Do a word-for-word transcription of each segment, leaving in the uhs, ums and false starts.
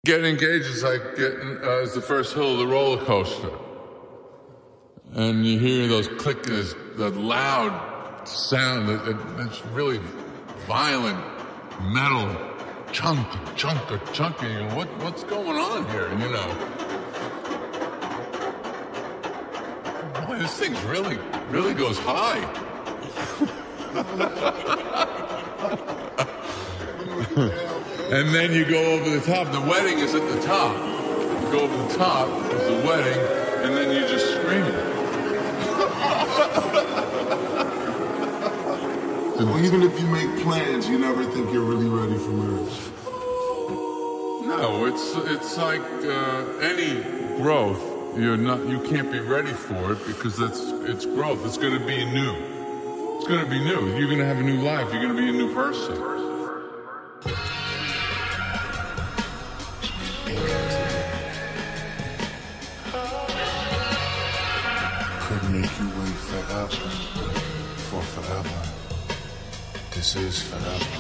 Getting engaged is like getting uh, is the first hill of the roller coaster, and you hear those clickers, the loud sound, that it, it's really violent metal, chunk, chunk, chunk. And you go, what, what's going on here? You know, boy, this thing really, really goes high. And then you go over the top. The wedding is at the top. You go over the top is the wedding, and then you just scream. Well, even if you make plans, you never think you're really ready for marriage. No, it's it's like uh, any growth. You're not. You can't be ready for it because that's it's growth. It's going to be new. It's going to be new. You're going to have a new life. You're going to be a new person. Make you wait forever, for forever. This is forever.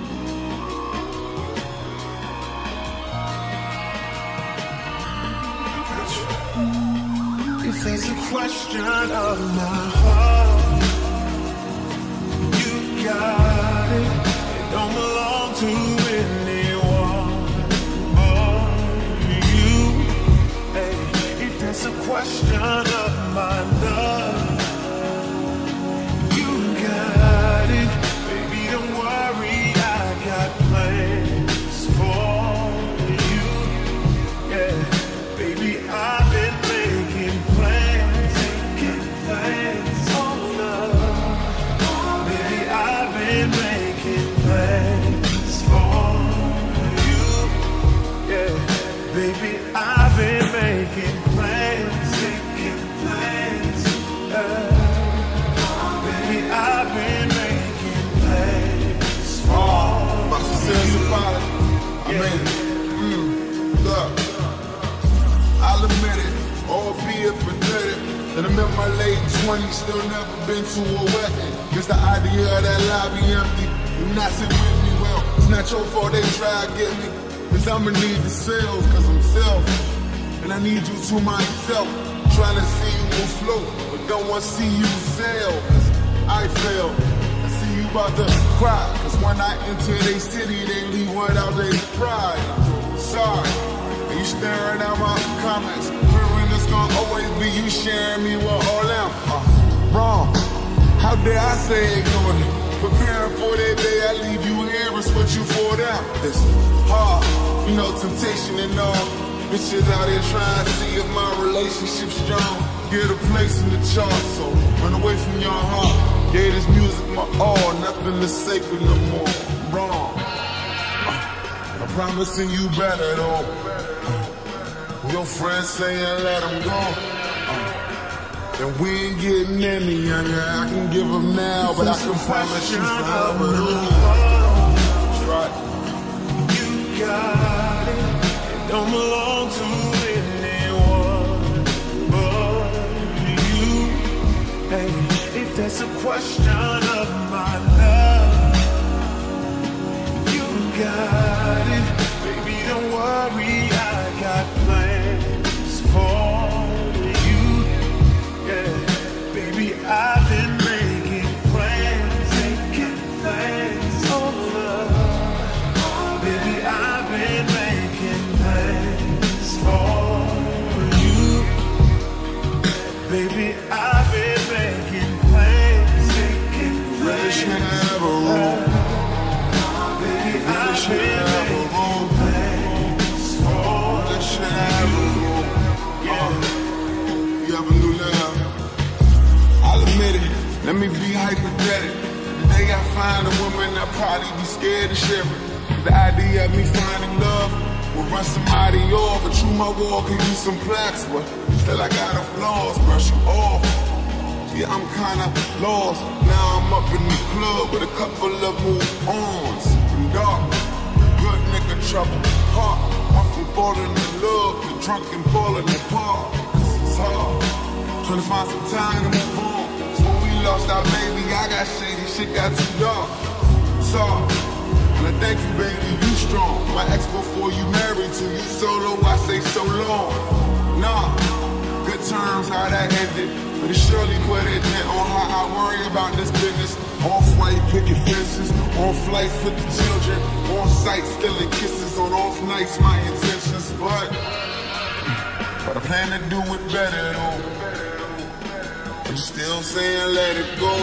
I got you. If there's a question of my heart, you got it. It don't belong to anyone but you. Hey, if there's a question of my love, you got it. Baby, don't worry, I got plans for you. Yeah, baby, I've been making plans, making plans for love. Baby, I've been making plans for you. Yeah, baby, I've been making plans. Baby, I've been making plans for my sincere apology. I mean, mm, look, I'll admit it, albeit pathetic, that I'm in my late twenties, still never been to a wedding. Just the idea of that lobby empty, do not sit with me. Well, it's not your fault they try to get me, cause I'ma need the sales, cause I'm selfish, and I need you to myself. Trying to see you afloat, but don't want to see you sail, cause I fail. I see you about to cry, cause when I enter they city, they leave without their pride. I'm sorry, and you staring at my comments, fearing it's gonna always be you sharing me with all them. Uh, wrong, how dare I say ignore it? Preparing for that day, I leave you here and switch you for them. It's hard, you know, temptation and all. Bitches out here trying to see if my relationship's strong. Get a place in the chart, so run away from your heart. Gave this music my all, nothing is sacred no more. Wrong. Uh, I'm promising you better though. Uh, your friends saying let them go. Uh, and we ain't getting any younger. I can give them now, but I can promise you forever. That's right. You got it. Don't belong to anyone but you. Hey, if there's a question of my love, you got it. Baby, don't worry, I got plans for you. Yeah, baby, I've been making plans, making plans for love. Baby, I've been making plans for you. Baby, I've been making plans, making plans. Baby, I've been making plans for you. Yeah. You have a new love. I'll admit it. Let me be hypothetical. The day I find a woman, I'll probably be scared to share it. The idea of me finding love will run somebody off. A true my wall can use some plaques, but still I got a flaws, brush you off. Yeah, I'm kinda lost. Now I'm up in the club with a couple of move-ons. I'm dark, good nigga trouble, heart. I'm from falling in love, the drunk and falling apart. It's hard, trying to find some time to move on. So when we lost our baby, I got shady, shit got too dark. Sorry. And I thank you, baby, you strong. My ex before you married Shorty to you solo, I say so long. Nah, good terms, how that ended. But it surely put it in on how I worry about this business. Off-white picket fences, on flights with the children, on site stealing kisses, on off nights my intentions. But, but I plan to do it better though. I'm still saying let it go.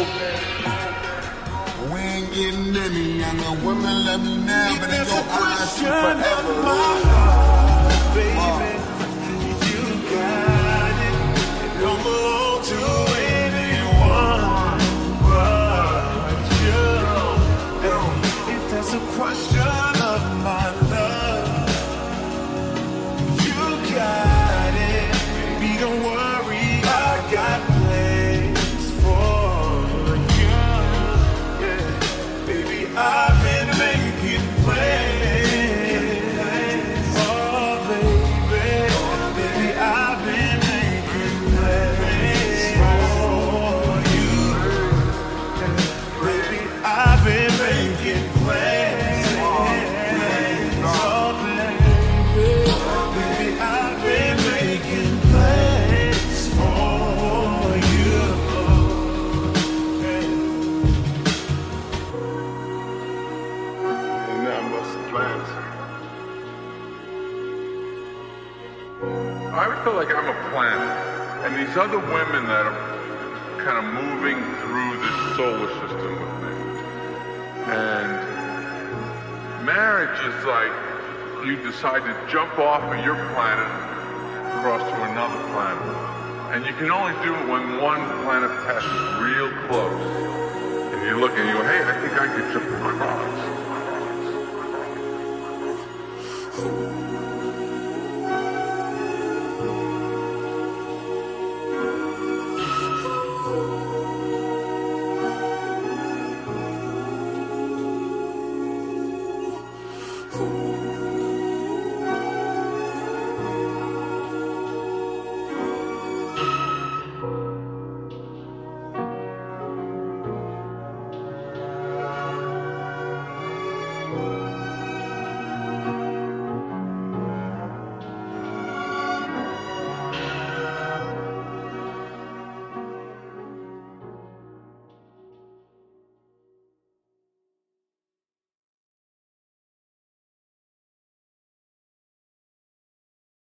We ain't getting any younger. Women love me now, but they gon' eyes you forever. Baby, you got it. It don't belong to anyone but you. If that's a question of my love, you got it. Baby, don't worry, I got place for you. Yeah, baby, I've been making plans. I feel like I'm a planet, and these other women that are kind of moving through this solar system with me. And marriage is like you decide to jump off of your planet across to another planet. And you can only do it when one planet passes real close. And you look and you go, hey, I think I could jump across. Ooh.